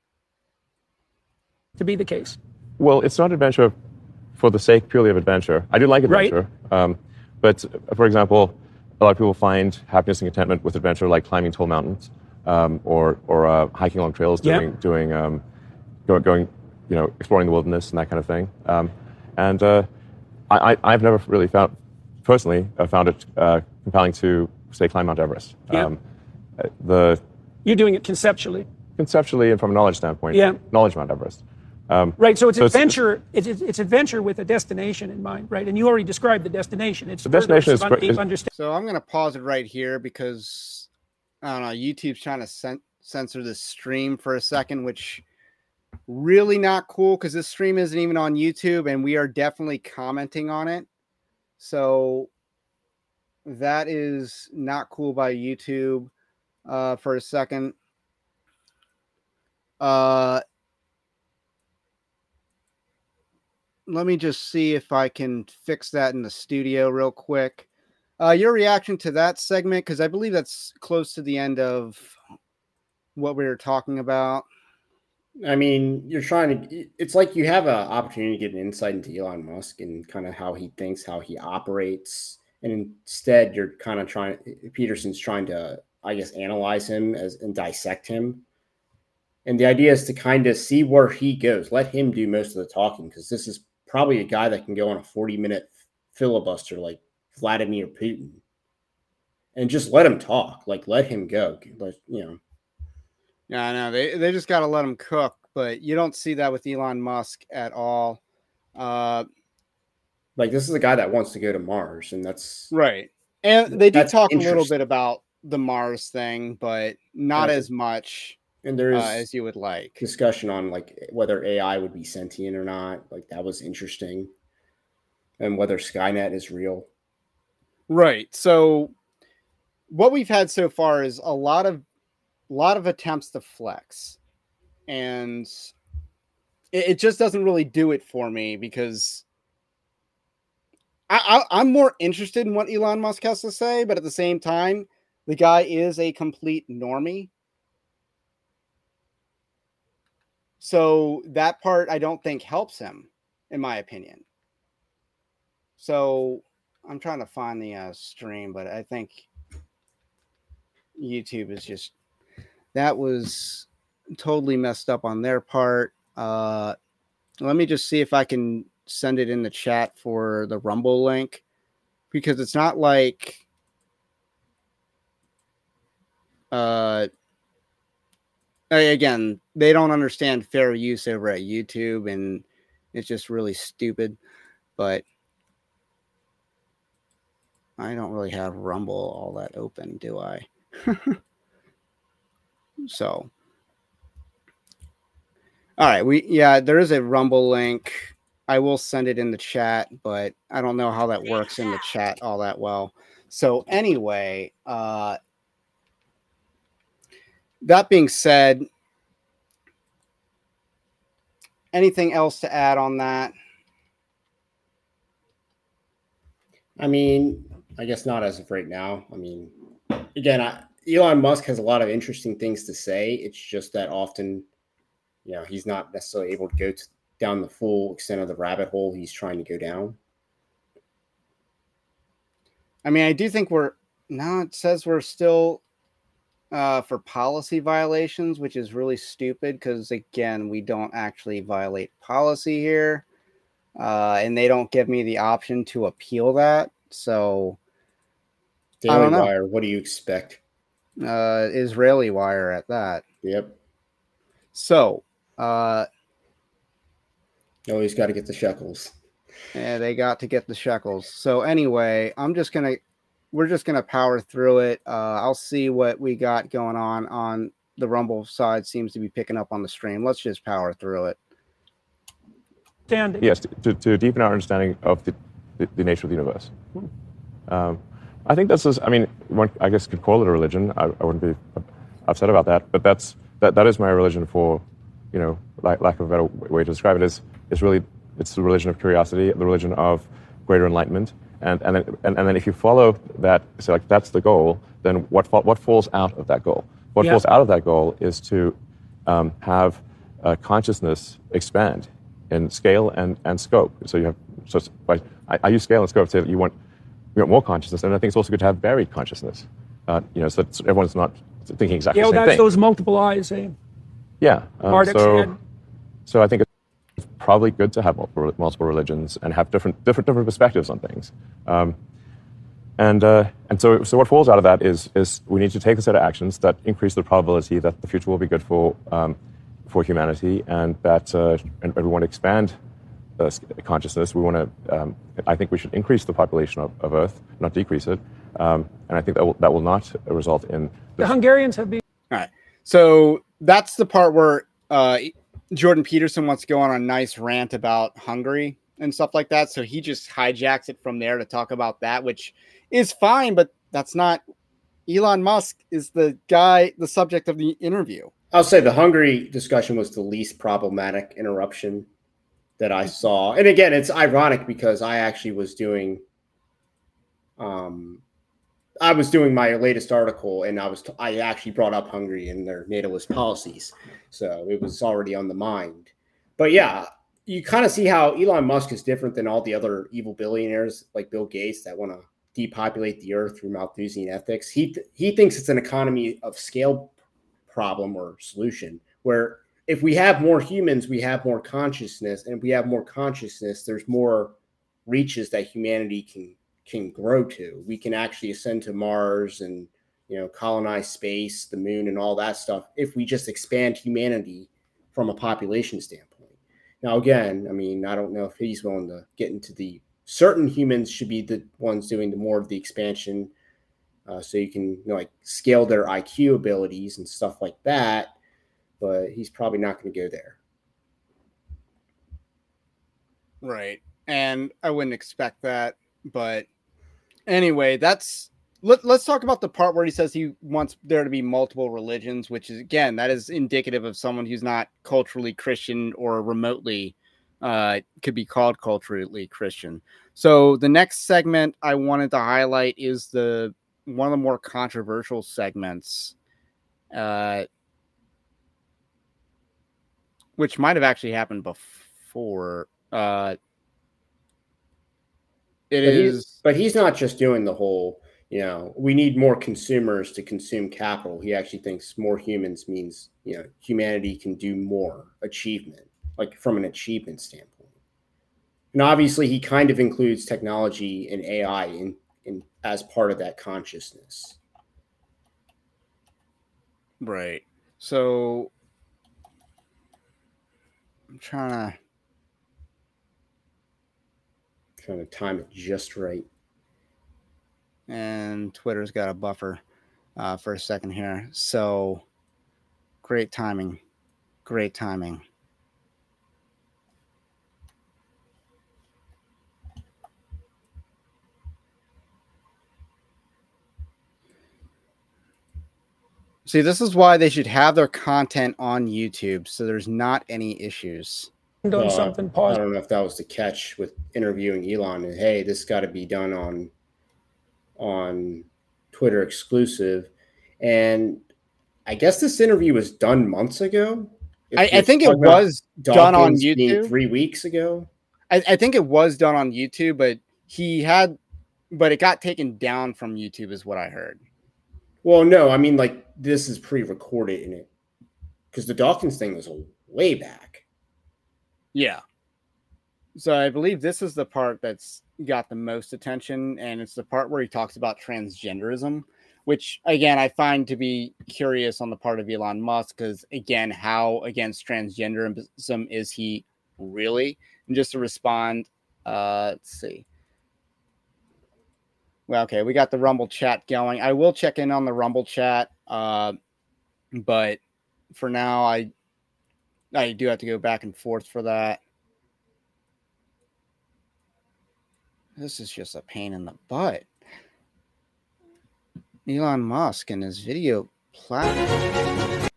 To be the case. Well, it's not adventure for the sake purely of adventure. I do like adventure, right. um, but for example, a lot of people find happiness and contentment with adventure, like climbing tall mountains, um, or or uh, hiking along trails, doing yep. doing um, going, going, you know, exploring the wilderness and that kind of thing. Um, and uh, I, I I've never really found. Personally, I found it uh, compelling to, say, climb Mount Everest. Yeah. Um, the You're doing it conceptually. Conceptually and from a knowledge standpoint. Yeah. Knowledge Mount Everest. Um, right. So it's so adventure. It's, it's it's adventure with a destination in mind, right? And you already described the destination. It's the destination is, deep is understanding. So I'm going to pause it right here because I don't know. YouTube's trying to cen- censor this stream for a second, which really not cool because this stream isn't even on YouTube, and we are definitely commenting on it. So that is not cool by YouTube uh, for a second. Uh, let me just see if I can fix that in the studio real quick. Uh, your reaction to that segment, because I believe that's close to the end of what we were talking about. I mean, you're trying to, it's like you have an opportunity to get an insight into Elon Musk and kind of how he thinks, how he operates. And instead you're kind of trying, Peterson's trying to, I guess, analyze him as and dissect him. And the idea is to kind of see where he goes. Let him do most of the talking, because this is probably a guy that can go on a forty minute filibuster like Vladimir Putin. And just let him talk. Like, let him go. Let, you know. Yeah, I know. They they just got to let him cook, but you don't see that with Elon Musk at all. Uh, like, this is a guy that wants to go to Mars, and that's... Right. And they did talk a little bit about the Mars thing, but not as much and there is uh, as you would like. Discussion on, like, whether A I would be sentient or not. Like, that was interesting. And whether Skynet is real. Right. So what we've had so far is a lot of A lot of attempts to flex, and it, it just doesn't really do it for me because I, I, I'm more interested in what Elon Musk has to say, but at the same time, the guy is a complete normie. So that part I don't think helps him, in my opinion. So I'm trying to find the uh, stream, but I think YouTube is just... That was totally messed up on their part. Uh, let me just see if I can send it in the chat for the Rumble link, because it's not like uh, again, they don't understand fair use over at YouTube, and it's just really stupid. But I don't really have Rumble all that open, do I? So, all right, we yeah, there is a Rumble link. I will send it in the chat, but I don't know how that works in the chat all that well. So anyway, uh, that being said, anything else to add on that? I mean, I guess not as of right now. I mean, again, I, Elon Musk has a lot of interesting things to say. It's just that often, you know, he's not necessarily able to go to, down the full extent of the rabbit hole he's trying to go down. I mean, I do think we're now it says we're still uh, for policy violations, which is really stupid because, again, we don't actually violate policy here. Uh, and they don't give me the option to appeal that. So, Daily I don't know. Wire, what do you expect? Uh, Israeli Wire at that. Yep. So, uh, always got to get the shekels. Yeah, they got to get the shekels. So anyway, I'm just gonna, we're just gonna power through it. Uh, I'll see what we got going on on the Rumble side. Seems to be picking up on the stream. Let's just power through it. Standing. Yes, to, to deepen our understanding of the, the, the nature of the universe. Um, I think this is, I mean, one, I guess could call it a religion. I, I wouldn't be upset about that, but that's that, that is my religion for, you know, lack, lack of a better way to describe it, is, is really, it's the religion of curiosity, the religion of greater enlightenment. And, and, then, and, and then if you follow that, so like that's the goal, then what, what falls out of that goal? What yeah. falls out of that goal is to um, have uh, consciousness expand in scale and, and scope. So you have, so I, I use scale and scope to say that you want, you want more consciousness, and I think it's also good to have varied consciousness. Uh, you know, so that everyone's not thinking exactly yeah, the same that's thing. those multiple eyes, eh? Yeah. Um, Marduk's so, head. so I think it's probably good to have multiple, multiple religions and have different different different perspectives on things. Um, and uh, and so so what falls out of that is is we need to take a set of actions that increase the probability that the future will be good for um, for humanity, and that uh, and we want to expand uh, consciousness. We want to. Um, I think we should increase the population of, of Earth, not decrease it. Um, and I think that will that will not result in the Hungarians have been. All right. So that's the part where uh, Jordan Peterson wants to go on a nice rant about Hungary and stuff like that. So he just hijacks it from there to talk about that, which is fine, but that's not. Elon Musk is the guy, the subject of the interview. I'll say the Hungary discussion was the least problematic interruption that I saw. And again, it's ironic because I actually was doing, um, I was doing my latest article, and I was t- I actually brought up Hungary and their natalist policies, so it was already on the mind. But yeah, you kind of see how Elon Musk is different than all the other evil billionaires like Bill Gates that want to depopulate the earth through Malthusian ethics. He th- he thinks it's an economy of scale problem or solution, where if we have more humans, we have more consciousness, and if we have more consciousness, there's more reaches that humanity can can grow to. We can actually ascend to Mars and, you know, colonize space, the moon, and all that stuff if we just expand humanity from a population standpoint. Now, again, I mean, I don't know if he's willing to get into the certain humans should be the ones doing the more of the expansion, uh, so you can, you know, like scale their I Q abilities and stuff like that. But he's probably not going to go there. Right. And I wouldn't expect that, but anyway, that's let, let's talk about the part where he says he wants there to be multiple religions, which is, again, that is indicative of someone who's not culturally Christian or remotely uh, could be called culturally Christian. So the next segment I wanted to highlight is the one of the more controversial segments, uh, which might have actually happened before. Uh, It but is, he's, but he's not just doing the whole, you know, we need more consumers to consume capital. He actually thinks more humans means, you know, humanity can do more achievement, like from an achievement standpoint. And obviously he kind of includes technology and A I in, in as part of that consciousness. right. So I'm trying to trying to time it just right. And Twitter's got a buffer uh, for a second here. So great timing. Great timing. See, this is why they should have their content on YouTube, so there's not any issues. Doing Well, something I positive. don't know if that was the catch with interviewing Elon. And hey, this got to be done on on Twitter exclusive. And I guess this interview was done months ago. I, I think it was done on YouTube three weeks ago. I, I think it was done on YouTube, but he had, but it got taken down from YouTube, is what I heard. Well, no, I mean, like, this is pre-recorded in it because the Dawkins thing was way back. Yeah. So I believe this is the part that's got the most attention, and it's the part where he talks about transgenderism, which, again, I find to be curious on the part of Elon Musk because, again, how against transgenderism is he really? And just to respond, uh, let's see. Well, okay, we got the Rumble chat going. I will check in on the Rumble chat, uh, but for now, I I do have to go back and forth for that. This is just a pain in the butt. Elon Musk and his video platform.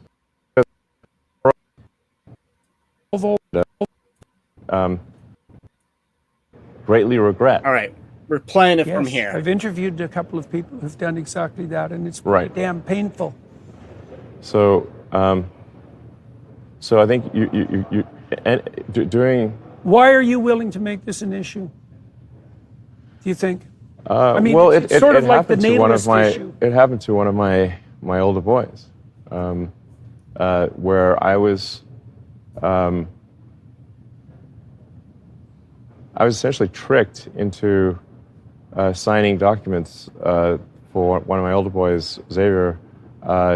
Um, greatly regret. All right. We're playing it Yes, from here. I've interviewed a couple of people who've done exactly that, and it's Right. damn painful. So, um, so I think you, you, you, you and d- doing. Why are you willing to make this an issue? Do you think? Uh, I mean, well, it's it, it, sort it of like the happened to one of natalist my. issue. It happened to one of my my older boys, um, uh, where I was. Um, I was essentially tricked into uh, signing documents uh, for one of my older boys, Xavier. Uh,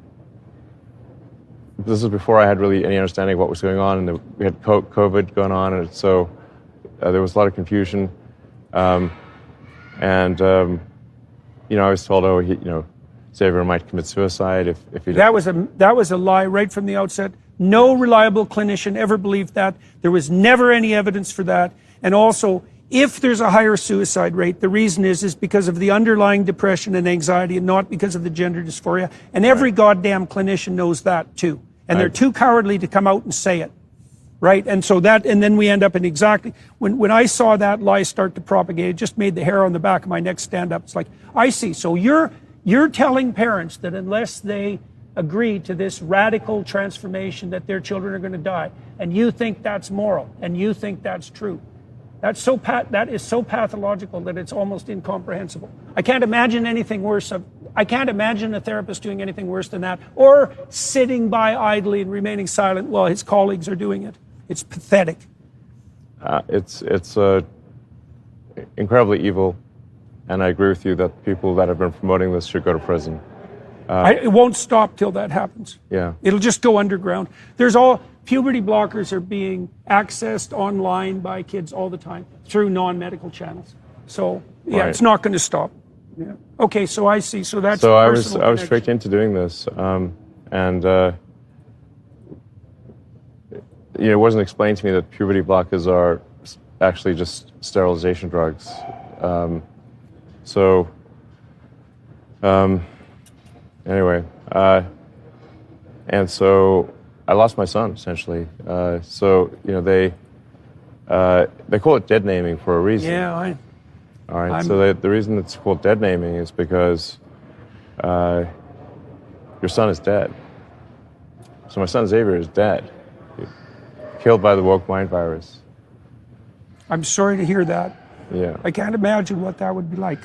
this was before I had really any understanding of what was going on, and the, we had COVID going on, and so uh, there was a lot of confusion. Um, and um, you know, I was told, oh, he, you know, Xavier might commit suicide if if he. That was a that was a lie right from the outset. No reliable clinician ever believed that. There was never any evidence for that. And also, if there's a higher suicide rate, the reason is is because of the underlying depression and anxiety, and not because of the gender dysphoria. And every right. goddamn clinician knows that too. And right. they're too cowardly to come out and say it. Right? And so that, and then we end up in exactly, when, when I saw that lie start to propagate, it just made the hair on the back of my neck stand up. It's like, I see. So you're, you're telling parents that unless they agree to this radical transformation that their children are going to die, and you think that's moral, and you think that's true. That's so pat, that is so pathological that it's almost incomprehensible. I can't imagine anything worse. Of, I can't imagine a therapist doing anything worse than that, or sitting by idly and remaining silent while his colleagues are doing it. It's pathetic. Uh, it's it's uh, incredibly evil, and I agree with you that people that have been promoting this should go to prison. Uh, I, it won't stop till that happens. Yeah. It'll just go underground. There's all, puberty blockers are being accessed online by kids all the time through non-medical channels. So, yeah, right. it's not going to stop. Yeah. Okay, so I see. So that's So I was I was connection. tricked into doing this, um, and uh, you know, it wasn't explained to me that puberty blockers are actually just sterilization drugs. Um, so, um, anyway, uh, and so I lost my son essentially. Uh, so you know they uh, they call it dead naming for a reason. Yeah, I. All right. I'm, so they, the reason it's called dead naming is because uh, your son is dead. So my son Xavier is dead, killed by the woke mind virus. I'm sorry to hear that. Yeah. I can't imagine what that would be like.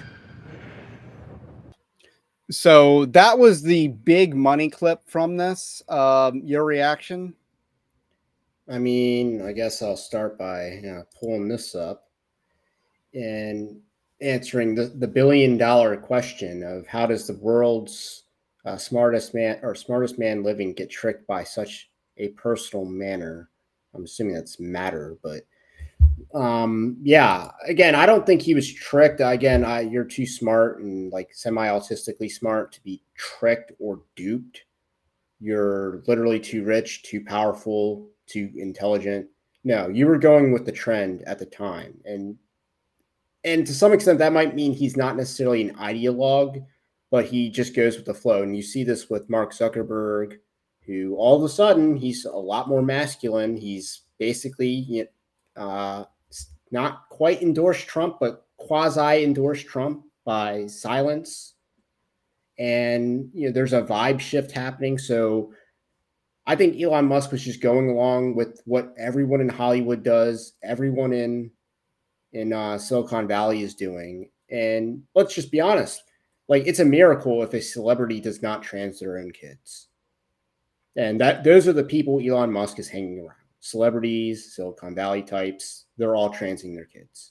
So that was the big money clip from this. Um, your reaction? I mean, I guess I'll start by you know, pulling this up and answering the, the billion dollar question of how does the world's uh, smartest man or smartest man living get tricked by such a personal manner I'm assuming that's Matter, but um, yeah, again, I don't think he was tricked. Again, I, you're too smart and like semi-autistically smart to be tricked or duped. You're literally too rich, too powerful, too intelligent. No, you were going with the trend at the time. And and to some extent, that might mean he's not necessarily an ideologue, but he just goes with the flow. And you see this with Mark Zuckerberg, who all of a sudden, he's a lot more masculine. He's basically uh, not quite endorsed Trump, but quasi-endorsed Trump by silence. And you know, there's a vibe shift happening. So I think Elon Musk was just going along with what everyone in Hollywood does, everyone in in uh, Silicon Valley is doing. And let's just be honest, like it's a miracle if a celebrity does not trans their own kids. And that those are the people Elon Musk is hanging around. Celebrities, Silicon Valley types, they're all transing their kids.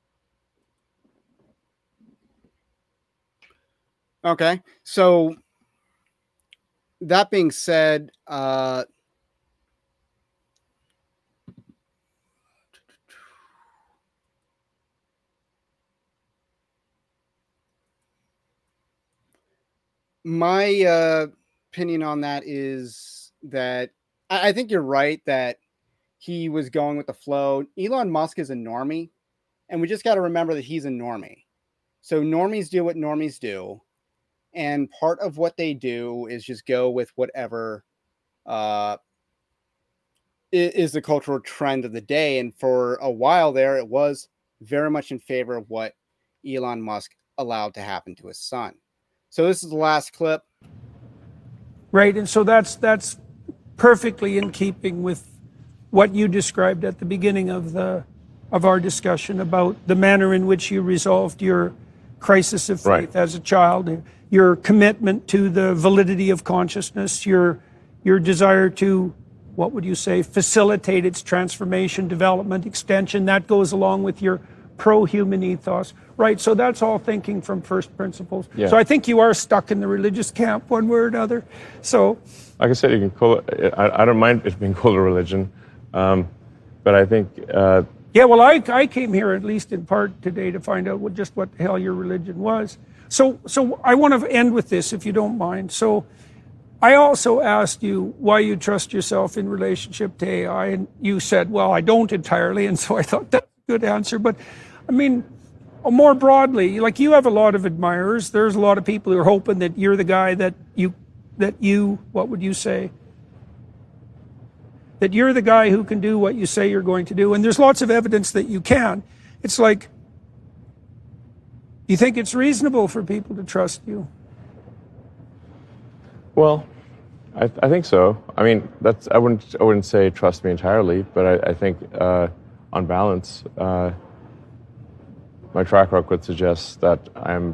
Okay. So that being said, uh, my uh, opinion on that is that I, I think you're right that he was going with the flow. Elon Musk is a normie, and we just got to remember that he's a normie. So normies do what normies do. And part of what they do is just go with whatever uh, is the cultural trend of the day. And for a while there, it was very much in favor of what Elon Musk allowed to happen to his son. So this is the last clip. Right. And so that's that's perfectly in keeping with what you described at the beginning of the of our discussion about the manner in which you resolved your crisis of faith right. as a child, your commitment to the validity of consciousness, your your desire to, what would you say, facilitate its transformation, development, extension. That goes along with your pro-human ethos, right? So that's all thinking from first principles. Yeah. So I think you are stuck in the religious camp one way or another. So, like I said, you can call it, I, I don't mind it being called a religion, um, but I think... Uh, yeah, well, I, I came here at least in part today to find out what, just what the hell your religion was. So, so I want to end with this, if you don't mind. So I also asked you why you trust yourself in relationship to A I, and you said, well, I don't entirely, and so I thought that's a good answer. But, I mean, more broadly, like you have a lot of admirers. There's a lot of people who are hoping that you're the guy that you, that you, what would you say? That you're the guy who can do what you say you're going to do. And there's lots of evidence that you can. It's like, you think it's reasonable for people to trust you? Well, I, I think so. I mean, that's I wouldn't I wouldn't say trust me entirely, but I, I think uh, on balance, uh, my track record suggests that I'm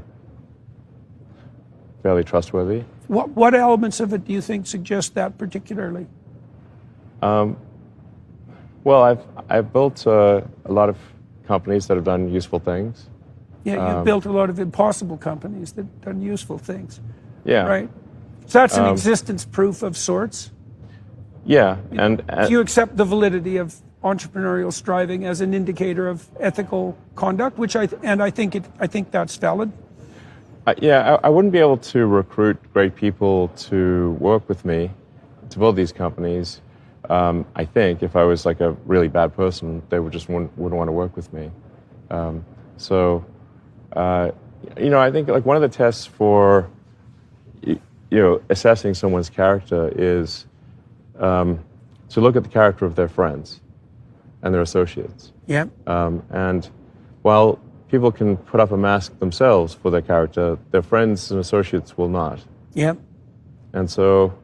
fairly trustworthy. What what elements of it do you think suggest that particularly? Um, well, I've I've built uh, a lot of companies that have done useful things. Yeah, you've um, built a lot of impossible companies that have done useful things. Yeah. Right? So that's an um, existence proof of sorts. Yeah, and... Uh, Do you accept the validity of entrepreneurial striving as an indicator of ethical conduct, which I, and I think it, I think that's valid? Uh, yeah, I, I wouldn't be able to recruit great people to work with me to build these companies. Um, I think if I was like a really bad person, they would just wouldn't, wouldn't want to work with me. Um, so... Uh, you know, I think like one of the tests for, you know, assessing someone's character is um, to look at the character of their friends and their associates. Yeah. Um, and while people can put up a mask themselves for their character, their friends and associates will not. Yeah. And so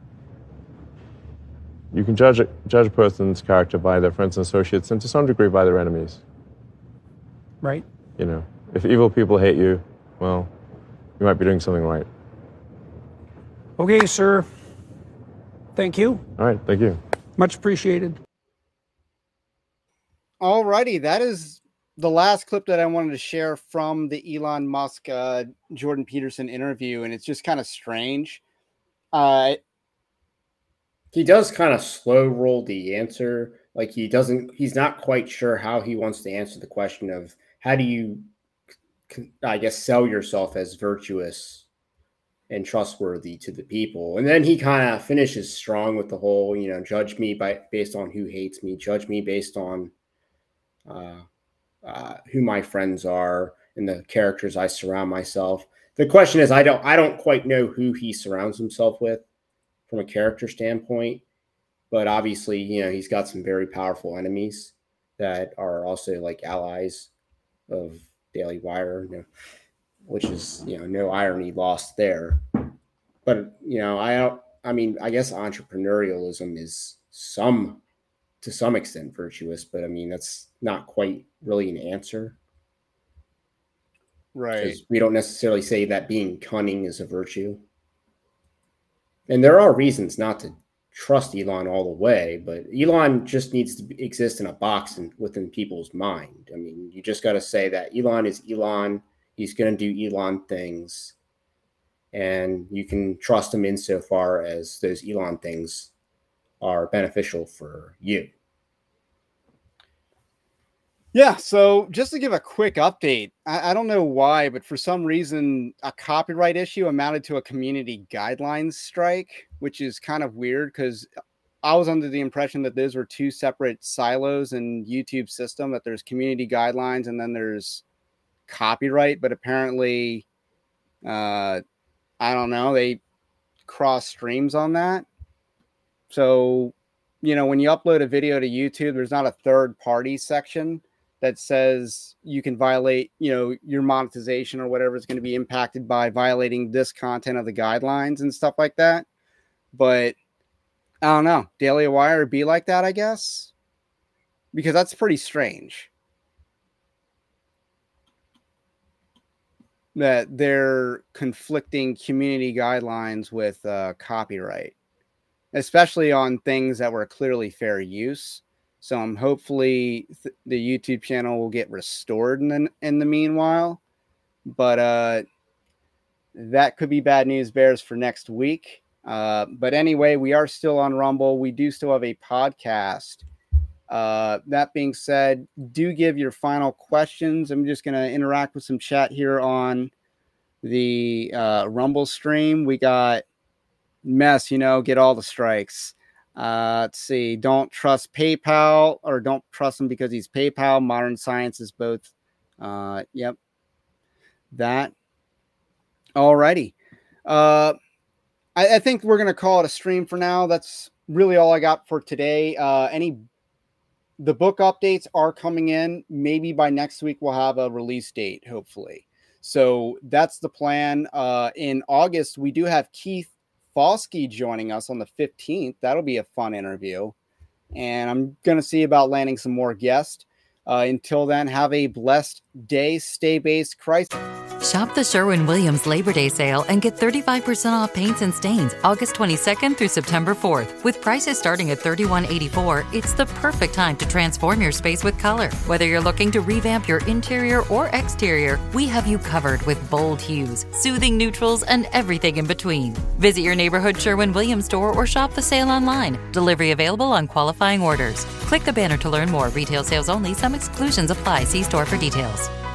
you can judge a, judge a person's character by their friends and associates, and to some degree by their enemies. Right. You know. If evil people hate you, well, you might be doing something right. Okay, sir. Thank you. All right, thank you. Much appreciated. All righty, that is the last clip that I wanted to share from the Elon Musk, uh, Jordan Peterson interview, and it's just kind of strange. Uh, he does kind of slow roll the answer. Like he doesn't, he's not quite sure how he wants to answer the question of how do you, I guess, sell yourself as virtuous and trustworthy to the people. And then he kind of finishes strong with the whole, you know, judge me by based on who hates me, judge me based on uh, uh, who my friends are and the characters I surround myself. The question is, I don't, I don't quite know who he surrounds himself with from a character standpoint. But obviously, you know, he's got some very powerful enemies that are also like allies of Daily Wire, you know, which is, you know, no irony lost there. But, you know, I don't, I mean, I guess entrepreneurialism is some, to some extent virtuous, but I mean, that's not quite really an answer. Right. We don't necessarily say that being cunning is a virtue. And there are reasons not to trust Elon all the way, but Elon just needs to exist in a box and within people's mind. I mean, you just got to say that Elon is Elon. He's going to do Elon things, and you can trust him insofar as those Elon things are beneficial for you. Yeah, so just to give a quick update, I, I don't know why, but for some reason, a copyright issue amounted to a community guidelines strike, which is kind of weird because I was under the impression that those were two separate silos in YouTube system, that there's community guidelines and then there's copyright, but apparently, uh, I don't know, they cross streams on that. So, you know, when you upload a video to YouTube, there's not a third party section that says you can violate, you know, your monetization or whatever is going to be impacted by violating this content of the guidelines and stuff like that. But I don't know, Daily Wire would be like that, I guess, because that's pretty strange that they're conflicting community guidelines with uh, copyright, especially on things that were clearly fair use. So I'm hopefully th- the YouTube channel will get restored in the, in the meanwhile. But uh, that could be bad news bears for next week. Uh, but anyway, we are still on Rumble. We do still have a podcast. Uh, that being said, do give your final questions. I'm just going to interact with some chat here on the uh, Rumble stream. We got Mess, you know, get all the strikes. Uh, let's see. Don't trust PayPal, or don't trust him because he's PayPal. Modern science is both. Uh, yep. That. Alrighty. Uh, I, I think we're going to call it a stream for now. That's really all I got for today. Uh, any, the book updates are coming in. Maybe by next week, we'll have a release date, hopefully. So that's the plan. Uh, in August, we do have Keith Foskey joining us on the fifteenth. That'll be a fun interview. And I'm going to see about landing some more guests. Uh, until then, have a blessed day. Stay based. Christ. Shop the Sherwin-Williams Labor Day sale and get thirty-five percent off paints and stains August twenty-second through September fourth. With prices starting at thirty-one eighty-four, it's the perfect time to transform your space with color. Whether you're looking to revamp your interior or exterior, we have you covered with bold hues, soothing neutrals, and everything in between. Visit your neighborhood Sherwin-Williams store or shop the sale online. Delivery available on qualifying orders. Click the banner to learn more. Retail sales only. Some exclusions apply. See store for details.